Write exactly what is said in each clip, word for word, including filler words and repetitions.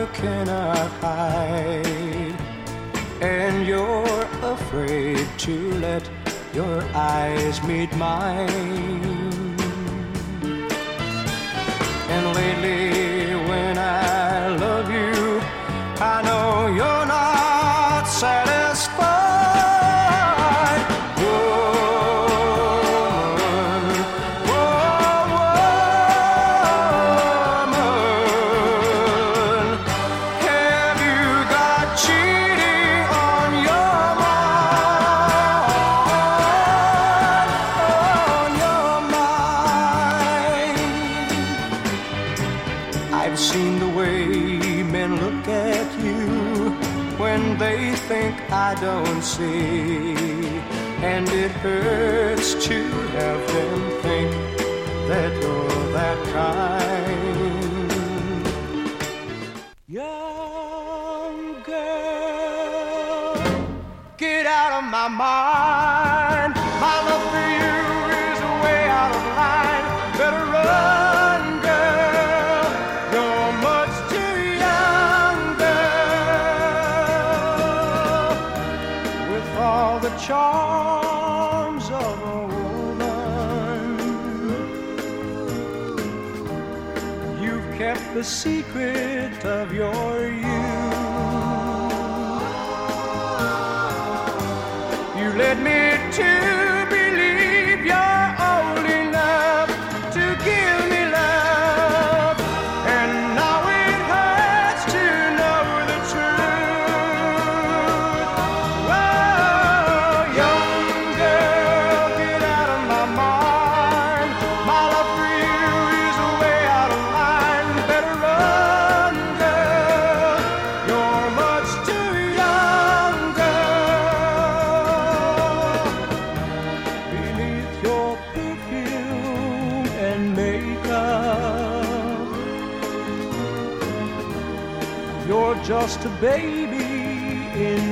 cannot hide, and you're afraid to let your eyes meet mine. And lately when I love you, I know you're not satisfied. Woman, woman, have you got cheating on your mind, on your mind? I've seen the way men look at you when they think I don't see, and it hurts to have them think that you're that kind. Young girl, get out of my mind. My love for you is way out of line. Better run, girl, you're much too young, girl, with all the charms of a woman. You've kept the secret of your youth. You led me to believe you're old enough to give me love, and now it hurts to know the truth. Whoa, young girl, get out of my mind. My love for you is way out of line. Better run, girl, you're much too young, girl. Beneath your perfume and makeup, you're just a baby in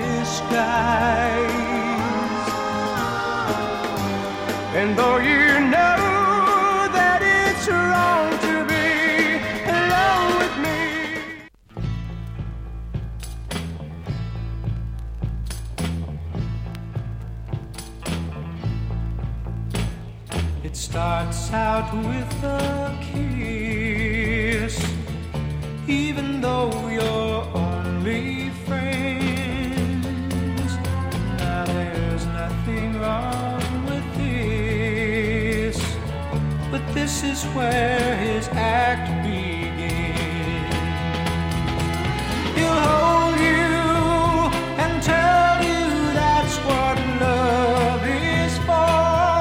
disguise. And though you know that it's wrong to be alone with me, it starts out with a kiss, even though you're only friends. Now there's nothing wrong with this, but this is where his act begins. He'll hold you and tell you that's what love is for.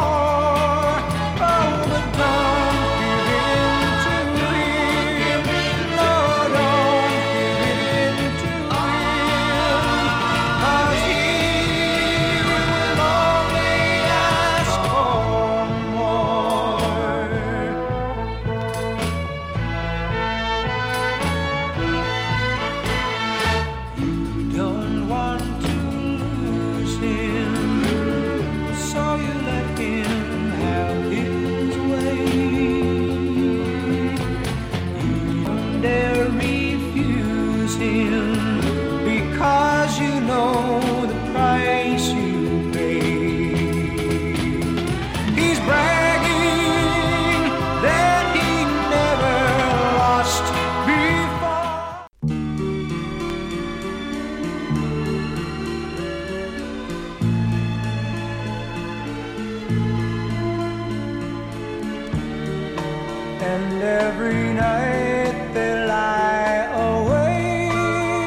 Oh, but don't give in to him. No, don't give in to him, 'cause he will only ask for more. You don't want to lose him, so you let him have his way. You don't dare refuse him, because you know the price you pay. He's bragging that he never lost before. And every night they lie awake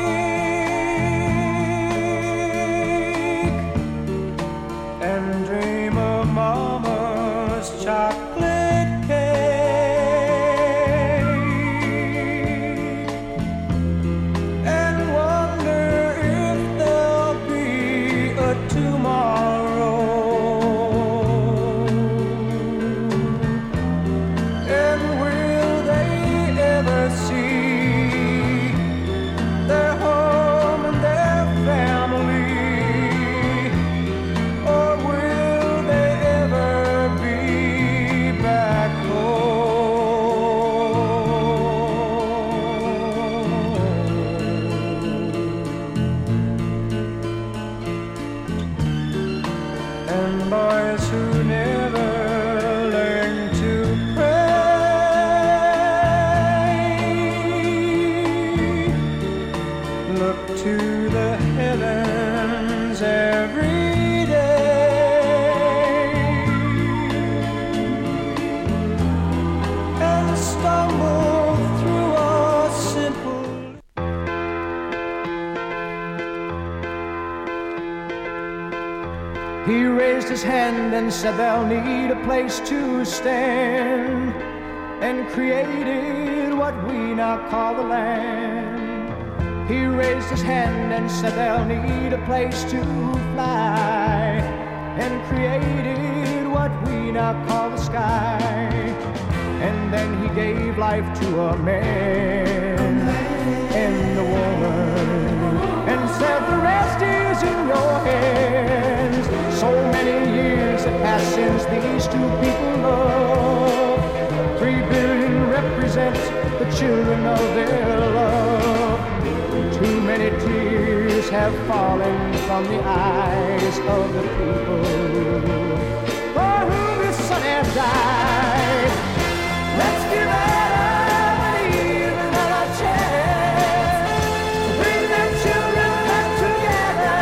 He raised his hand and said they'll need a place to stand, and created what we now call the land. He raised his hand and said they'll need a place to fly, and created what we now call the sky. And then he gave life to a man and a woman, and said the rest is in your hands. So many years have passed since these two people loved. Three billion represent the children of their love. Too many tears have fallen from the eyes of the people for whom his son has died. Let's give Adam and Eve another chance to bring their children back together.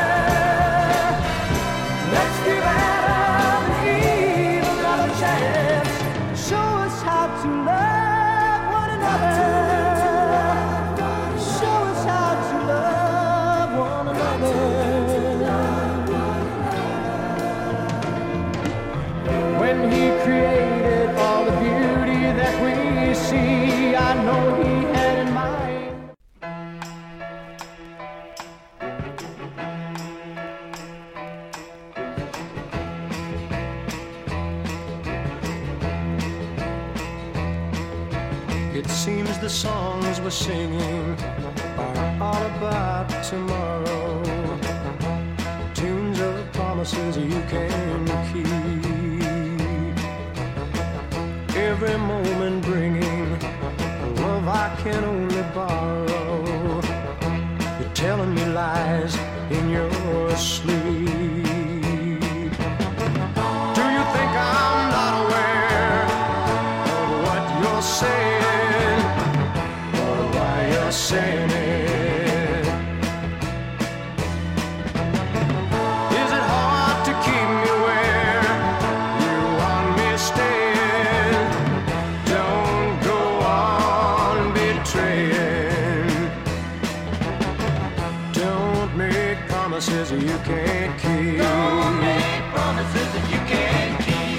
Let's give Adam and Eve another chance. Show us how to love one another. Show us how to love one another. When he created all the beauty that we see, I know he had in mind. It seems the songs we're singing are all about tomorrow. Tunes of promises you can keep. Every moment bringing love I can only borrow. You're telling me lies in your sleep. Do you think I'm not aware of what you're saying, or why you're saying it? Is it hard to keep me where you want me staying? Don't go on betraying. Don't make promises you can't keep. Don't make promises that you can't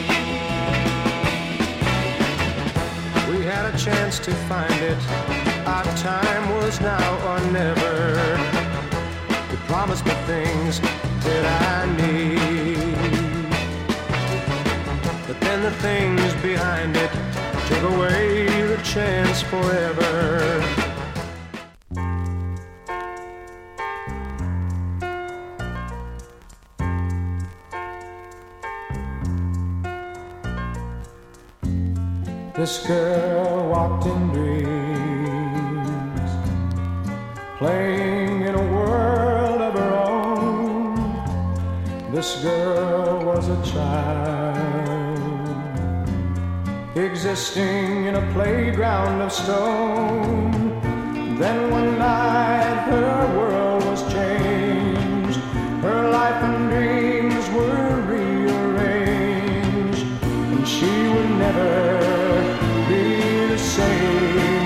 keep. We had a chance to find it. Our time was now or never. You promised me things that I need, but then the things behind it took away the chance forever. This girl walked in dreams, playing in a world of her own. This girl was a child, existing in a playground of stone. Then one night her world was changed. Her life and dreams were rearranged, and she would never be the same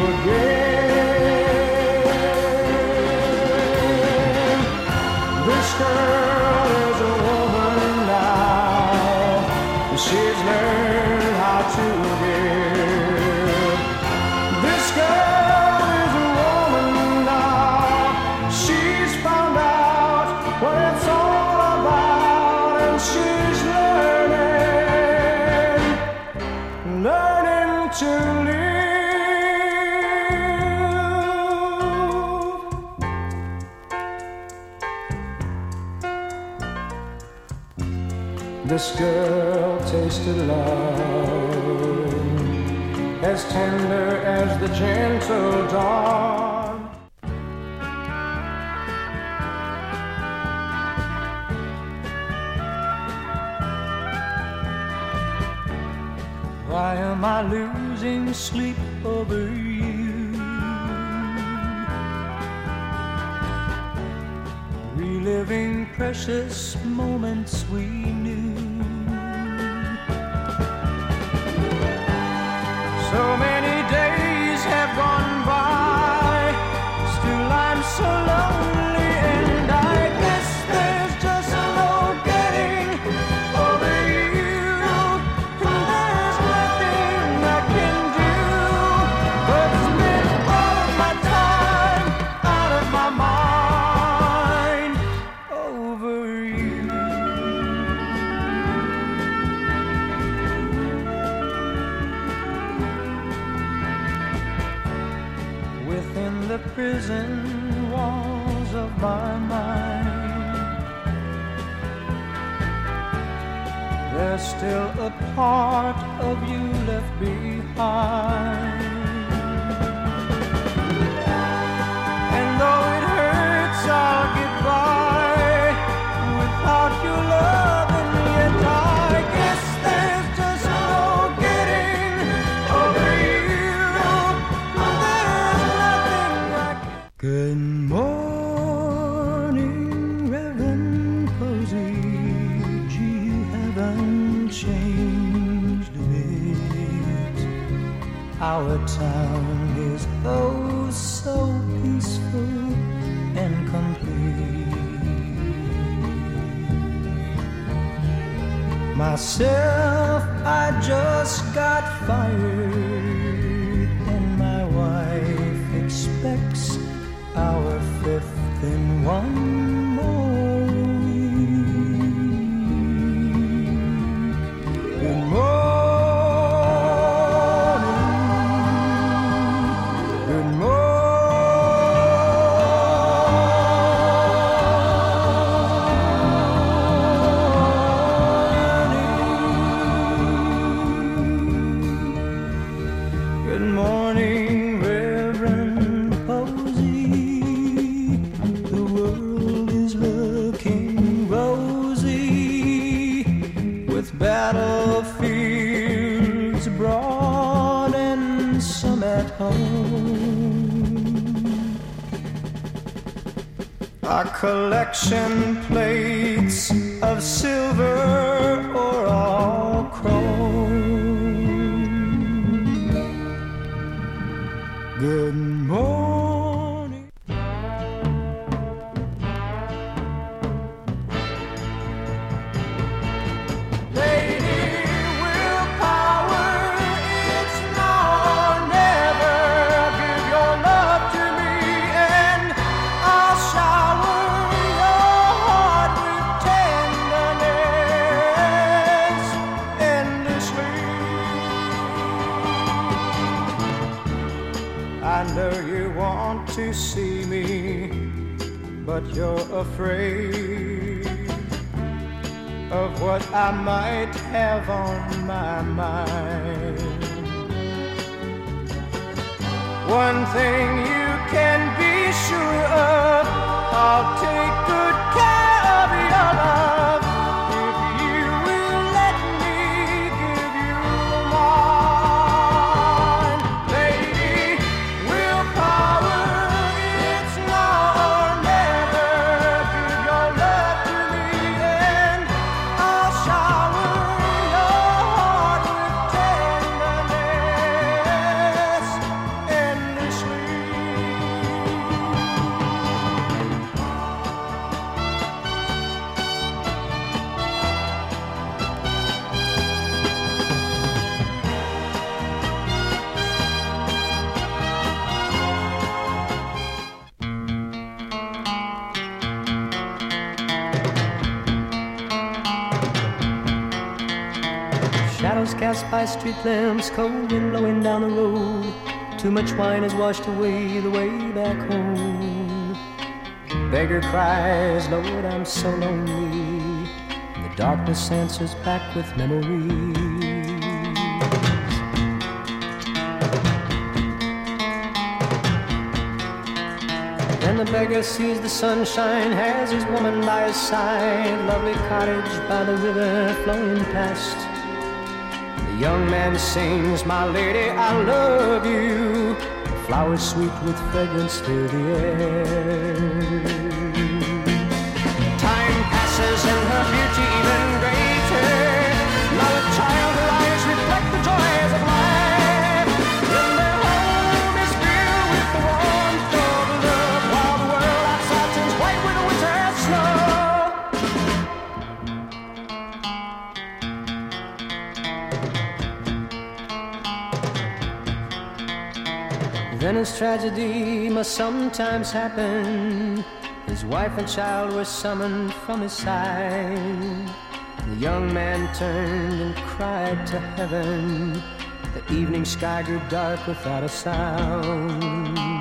again. This girl is a woman now. She's learned how to give. This girl is a woman now. She's found out what it's all about, and she's learning, learning to live. This girl tasted love, as tender as the gentle dawn. Why am I losing sleep over you? Reliving precious moments we knew. So many days have gone by, still I'm so lonely, and I guess there's just no getting prison walls of my mind. There's still a part of you left behind. And though it hurts, I'll get by without your love, and yet I guess there's just no getting over you. There's nothing I can. Good morning, Reverend Posey. Gee, you haven't changed a bit. Our town is oh so peaceful and complete. Myself, I just got fired, and my wife expects our fifth in one more week. Good morning, good morning. Good morning, Reverend Posey. The world is looking rosy, with battlefields broad and some at home. Our collection plates of silver are all chrome. Good morning. Lady Willpower, it's now or never. Give your love to me, and I'll shower your heart with tenderness endlessly. I know you want to see me, but you're afraid of what I might have on my mind. One thing you can be sure of, I'll take good care of your love if you will let me give you mine. Lady Willpower, it's now or never. Give your love to me, and I'll shower your heart with tenderness endlessly. Shadows cast by street lamps, cold wind blowing down the road. Too much wine has washed away the way back home. Beggar cries, Lord, I'm so lonely. The darkness answers back with memories. Then the beggar sees the sunshine, has his woman by his side. Lovely cottage by the river flowing past. The young man sings, my lady, I love you. Flowers sweet with fragrance fill the air. Time passes and her beauty even greater. Now a child, her eyes reflect the joys of life. Then their home is filled with the warmth of love, while the world outside turns white with winter snow. Then his tragedy must sometimes happen. His wife and child were summoned from his side. The young man turned and cried to heaven. The evening sky grew dark without a sound.